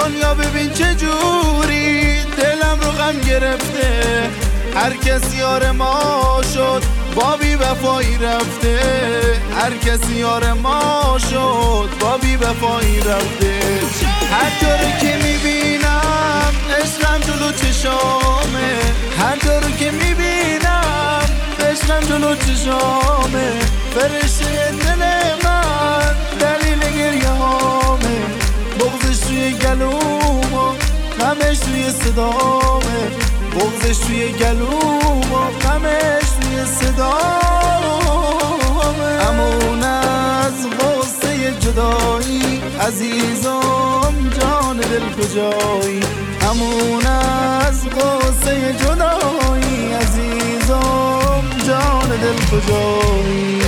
دنیا ببین چه جوری دلم رو غم گرفته، هر کس یار ما شد با بی وفایی رفته، هر کس یار ما شد با بی وفایی رفته. هر جا که میبینم عشقم جلو چشامه، هر جا که میبینم عشقم جلو چشامه، فرشته دل من دلیل گریه هامه، بغضش توی گلوم و غمش توی صدامه، بغضش توی گلوم و غمش توی صدامه. امون از غصه جدایی عزیزم جان دل کجایی، امون از غصه جدایی عزیزم جان دل کجایی.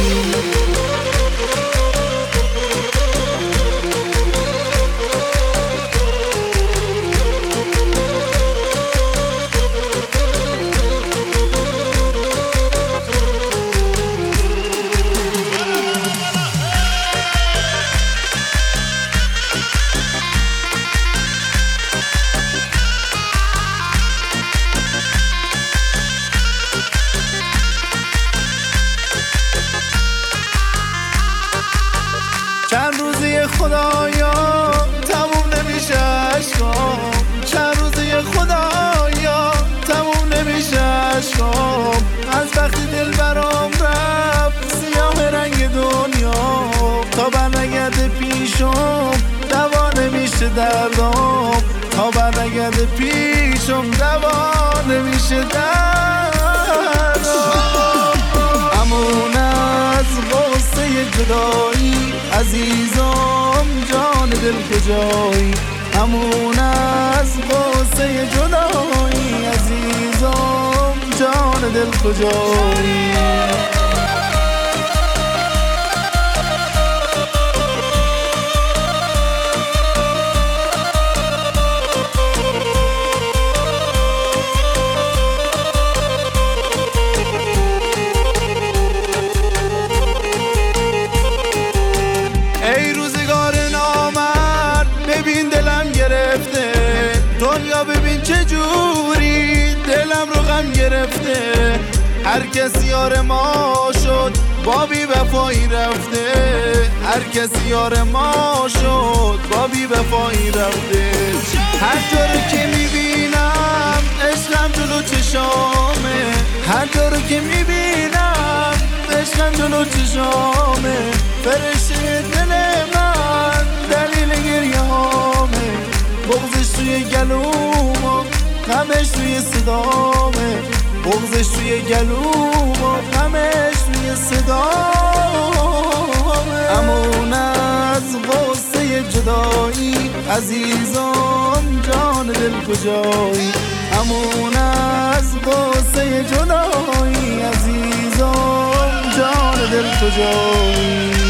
چند روزی خدایا تموم نمیشه عشقام، چند روزی خدایا تموم نمیشه عشقام، از وقتی دل برام رفت سیاه رنگ دنیا، تا برنگرده پیشم دوا نمیشه دردام، تا برنگرده پیشم دوا نمیشه دردام. امون از غصه جدایی عزیزم جان دل کجایی، امون از غصه جدایی عزیزم جان دل کجایی. ای روزگار نامرد ببین دلم گرفته، دنیا ببین چه جوری دلم رو غم گرفته، هر کس یار ما شد با بی وفایی رفته، هر کس یار ما شد با بی وفایی رفته. هر جا که میبینم عشقم جلو چشامه، هر جا که میبینم عشقم جلو چشامه، فرشته دل من دلیل گریه هامه، بغضش توی گلوم و غمش توی صدامه، بغضش توی گلوم و غمش توی صدامه. امون از غصه جدایی عزیزم جان دل کجایی، امون از غصه جدایی عزیزم جان دل کجایی.